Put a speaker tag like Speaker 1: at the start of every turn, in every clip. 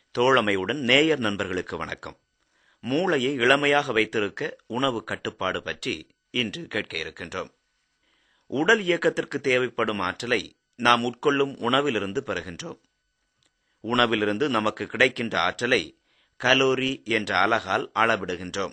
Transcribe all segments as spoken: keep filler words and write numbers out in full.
Speaker 1: தோழமையுடன் நேயர் நண்பர்களுக்கு வணக்கம். மூளையை இளமையாக வைத்திருக்க உணவு கட்டுப்பாடு பற்றி இன்று கேட்க இருக்கின்றோம். உடல் இயக்கத்திற்கு தேவைப்படும் ஆற்றலை நாம் உட்கொள்ளும் உணவிலிருந்து பெறுகின்றோம். உணவிலிருந்து நமக்கு கிடைக்கின்ற ஆற்றலை கலோரி என்ற அலகால் அளவிடுகின்றோம்.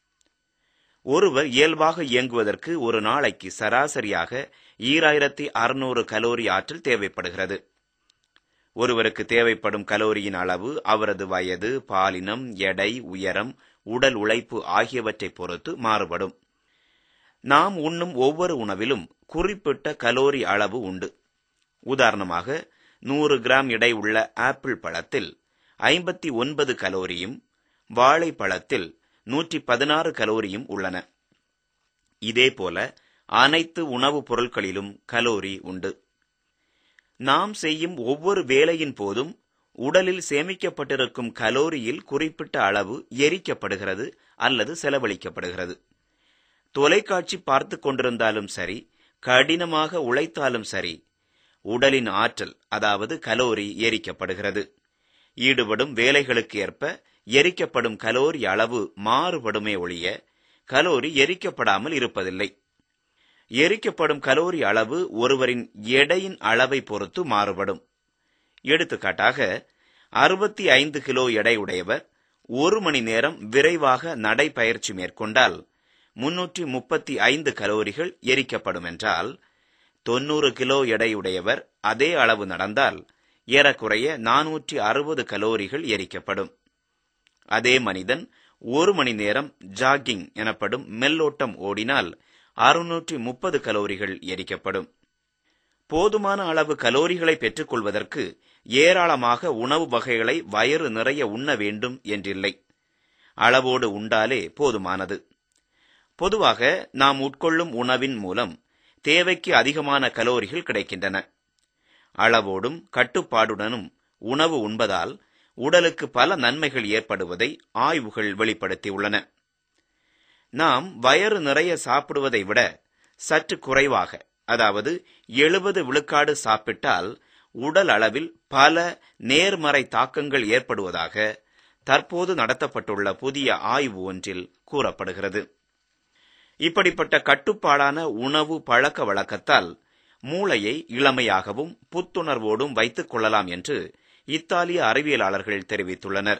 Speaker 1: ஒருவர் இயல்பாக இயங்குவதற்கு ஒரு நாளைக்கு சராசரியாக ஈராயிரத்தி அறுநூறு கலோரி ஆற்றல் தேவைப்படுகிறது. ஒருவருக்கு தேவைப்படும் கலோரியின் அளவு அவரது வயது, பாலினம், எடை, உயரம், உடல் உழைப்பு ஆகியவற்றை பொறுத்து மாறுபடும். நாம் உண்ணும் ஒவ்வொரு உணவிலும் குறிப்பிட்ட கலோரி அளவு உண்டு. உதாரணமாக, நூறு கிராம் எடை உள்ள ஆப்பிள் பழத்தில் ஐம்பத்தி ஒன்பது கலோரியும், வாழைப்பழத்தில் நூற்றி பதினாறு கலோரியும் உள்ளன. இதேபோல அனைத்து உணவுப் பொருட்களிலும் கலோரி உண்டு. நாம் செய்யும் ஒவ்வொரு வேலையின் போதும் உடலில் சேமிக்கப்பட்டிருக்கும் கலோரியில் குறிப்பிட்ட அளவு எரிக்கப்படுகிறது அல்லது செலவழிக்கப்படுகிறது. தொலைக்காட்சி பார்த்து கொண்டிருந்தாலும் சரி, கடினமாக உழைத்தாலும் சரி, உடலின் ஆற்றல் அதாவது கலோரி எரிக்கப்படுகிறது. ஈடுபடும் வேலைகளுக்கு ஏற்ப எரிக்கப்படும் கலோரி அளவு மாறுபடுமே ஒழிய கலோரி எரிக்கப்படாமல் இருப்பதில்லை. எரிக்கப்படும் கலோரி அளவு ஒருவரின் எடையின் அளவை பொறுத்து மாறுபடும். எடுத்துக்காட்டாக, அறுபத்தி ஐந்து கிலோ எடை உடையவர் ஒரு மணி நேரம் விரைவாக நடைபயிற்சி மேற்கொண்டால் முன்னூற்றி முப்பத்தி ஐந்து கலோரிகள் எரிக்கப்படும் என்றால், தொன்னூறு கிலோ எடையுடையவர் அதே அளவு நடந்தால் ஏறக்குறைய நானூற்றி அறுபது கலோரிகள் எரிக்கப்படும். அதே மனிதன் ஒரு மணி நேரம் ஜாகிங் எனப்படும் மெல்லோட்டம் ஓடினால் அறுநூற்றி முப்பது கலோரிகள் எரிக்கப்படும். போதுமான அளவு கலோரிகளை பெற்றுக் கொள்வதற்கு ஏராளமாக உணவு வகைகளை வயிறு நிறைய உண்ண வேண்டும் என்றில்லை. அளவோடு உண்டாலே போதுமானது. பொதுவாக நாம் உட்கொள்ளும் உணவின் மூலம் தேவைக்கு அதிகமான கலோரிகள் கிடைக்கின்றன. அளவோடும் கட்டுப்பாடுடனும் உணவு உண்பதால் உடலுக்கு பல நன்மைகள் ஏற்படுவதை ஆய்வுகள் வெளிப்படுத்தியுள்ளன. நாம் வயிறு நிறைய சாப்பிடுவதை விட சற்று குறைவாக, அதாவது எழுபது விழுக்காடு சாப்பிட்டால் உடல் அளவில் பல நேர்மறை தாக்கங்கள் ஏற்படுவதாக தற்போது நடத்தப்பட்டுள்ள புதிய ஆய்வு ஒன்றில் கூறப்படுகிறது. இப்படிப்பட்ட கட்டுப்பாடான உணவு பழக்க வழக்கத்தால் மூளையை இளமையாகவும் புத்துணர்வோடும் வைத்துக் கொள்ளலாம் என்று இத்தாலிய அறிவியலாளர்கள் தெரிவித்துள்ளனர்.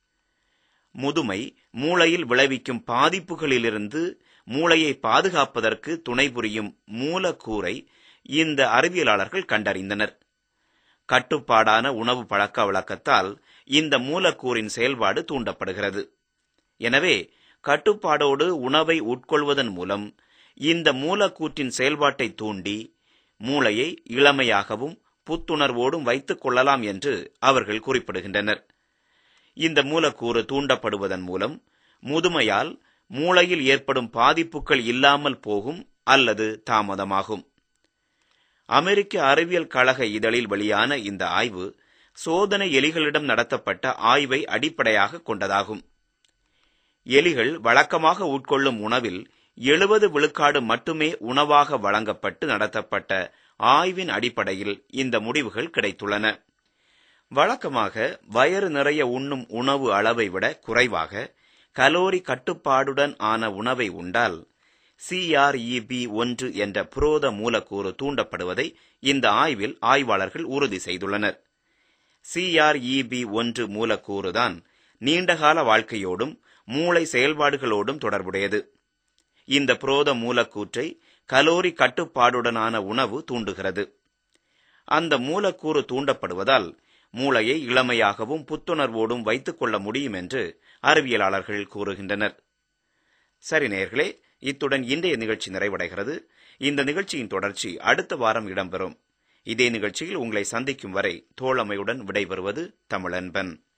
Speaker 1: முதுமை மூளையில் விளைவிக்கும் பாதிப்புகளிலிருந்து மூளையை பாதுகாப்பதற்கு துணை புரியும் மூலக்கூறை இந்த அறிவியலாளர்கள் கண்டறிந்தனர். கட்டுப்பாடான உணவு பழக்க வழக்கத்தால் இந்த மூலக்கூறின் செயல்பாடு தூண்டப்படுகிறது. எனவே கட்டுப்பாடோடு உணவை உட்கொள்வதன் மூலம் இந்த மூலக்கூற்றின் செயல்பாட்டை தூண்டி மூளையை இளமையாகவும் புத்துணர்வோடும் வைத்துக் கொள்ளலாம் என்று அவர்கள் குறிப்பிடுகின்றனர். இந்த மூலக்கூறு தூண்டப்படுவதன் மூலம் முதுமையால் மூளையில் ஏற்படும் பாதிப்புகள் இல்லாமல் போகும் அல்லது தாமதமாகும். அமெரிக்க அறிவியல் கழக இதழில் வெளியான இந்த ஆய்வு சோதனை எலிகளிடம் நடத்தப்பட்ட ஆய்வை அடிப்படையாக கொண்டதாகும். எலிகள் வழக்கமாக உட்கொள்ளும் உணவில் எழுபது விழுக்காடு மட்டுமே உணவாக வழங்கப்பட்டு நடத்தப்பட்ட ஆய்வின் அடிப்படையில் இந்த முடிவுகள் கிடைத்துள்ளன. வழக்கமாக வயிறு நிறைய உண்ணும் உணவு அளவை விட குறைவாக கலோரி கட்டுப்பாடுடன் ஆன உணவை உண்டால் சி ஆர் இ பி ஒன்று என்ற புரோத மூலக்கூறு தூண்டப்படுவதை இந்த ஆய்வில் ஆய்வாளர்கள் உறுதி செய்துள்ளனர். சி ஆர் இ பி ஒன்று மூலக்கூறுதான் நீண்டகால வாழ்க்கையோடும் மூளை செயல்பாடுகளோடும் தொடர்புடையது. இந்த புரோத மூலக்கூற்றை கலோரி கட்டுப்பாடுடனான உணவு தூண்டுகிறது. அந்த மூலக்கூறு தூண்டப்படுவதால் மூளையை இளமையாகவும் புத்துணர்வோடும் வைத்துக் கொள்ள முடியும் என்று அறிவியலாளர்கள் கூறுகின்றனர். சரி நேயர்களே, இத்துடன் இன்றைய நிகழ்ச்சி நிறைவடைகிறது. இந்த நிகழ்ச்சியின் தொடர்ச்சி அடுத்த வாரம் இடம்பெறும். இதே நிகழ்ச்சியில் உங்களை சந்திக்கும் வரை தோழமையுடன் விடைபெறுவது தமிழன்பன்.